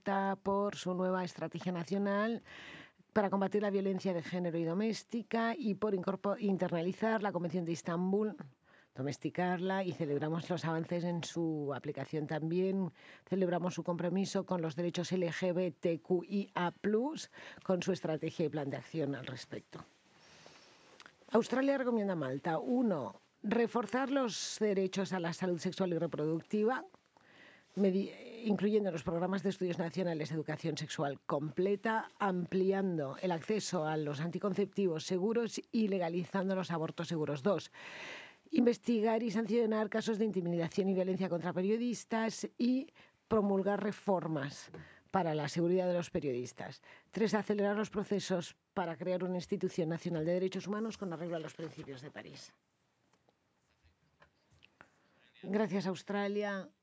Malta por su nueva estrategia nacional para combatir la violencia de género y doméstica y por internalizar la Convención de Estambul, domesticarla, y celebramos los avances en su aplicación también. Celebramos su compromiso con los derechos LGBTQIA+, con su estrategia y plan de acción al respecto. Australia recomienda a Malta: 1. Reforzar los derechos a la salud sexual y reproductiva, incluyendo los programas de estudios nacionales de educación sexual completa, ampliando el acceso a los anticonceptivos seguros y legalizando los abortos seguros. 2. Investigar y sancionar casos de intimidación y violencia contra periodistas y promulgar reformas para la seguridad de los periodistas. 3. Acelerar los procesos para crear una institución nacional de derechos humanos con arreglo a los principios de París. Gracias, Australia.